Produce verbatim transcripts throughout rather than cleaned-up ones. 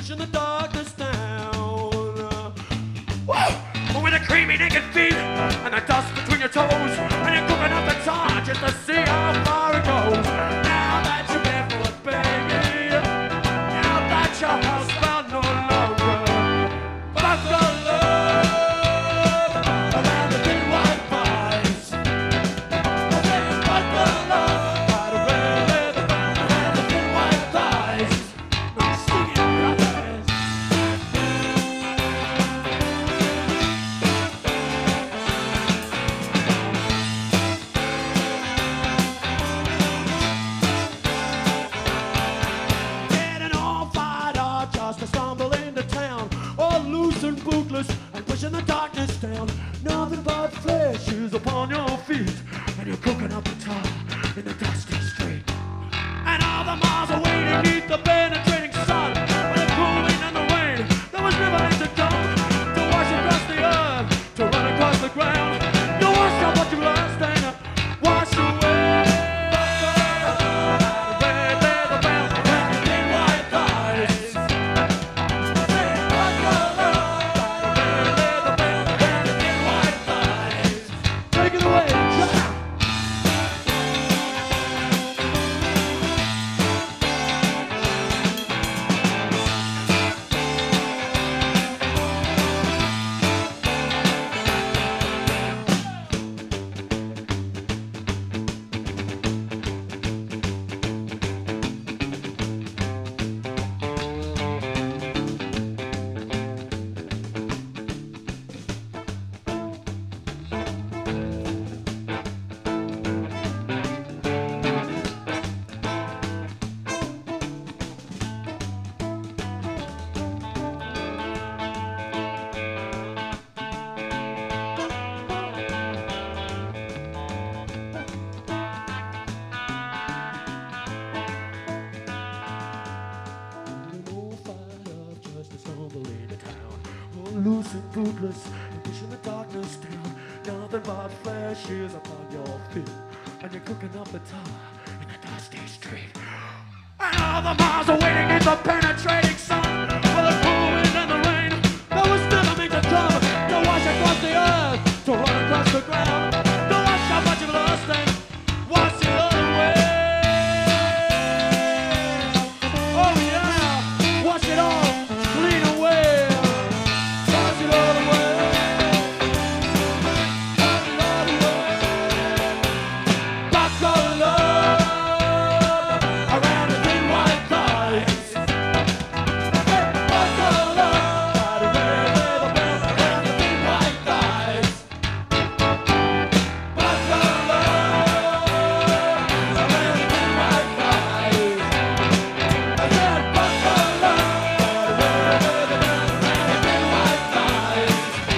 pushing the darkness down. Woo! With the creamy naked feet and the dust between your toes, and you're cooking up the tar just to see how far it goes. Now that you're barefoot, baby, now that your housebound no longer, buckle up around the thin white thighs. I said buckle up right around the thin white thighs. I'm singing brothers. Getting all fired up just to stumble into town, all loose and bootless and pushing the darkness down. Nothing but flesh is upon your feet, and you're cooking up the tar in the dusty street. And all the miles away to meet the penetrating sun, with the cool wind and the rain that was never meant to come, to wash across the earth, to run across the ground, to wash out what you lost and wash away. Red leather bound and thin white thighs. Buckle up, red leather bound and thin white thighs. Take it away, Jack. Loose and bootless and pushing the darkness down. Nothing but flesh is upon your feet, and you're cooking up the tar in the dusty street. And all the miles away to get the penetrating sun, for the cool wind and the rain that was never meant to come, to wash across the earth, to run across the ground, to wash out what you've lost and wash it all away. Oh yeah, wash it all clean away. Wash it all away. Wash it all away. Buckle up around the thin white thighs. Buckle up around the thin white thighs. Buckle up around the thin white thighs. I said buckle up around the thin white thighs.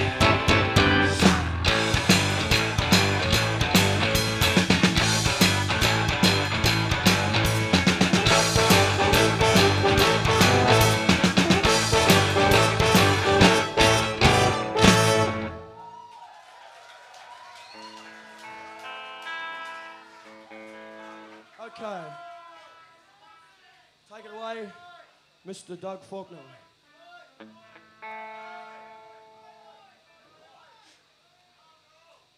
Okay. Take it away, Mister Doug Faulkner.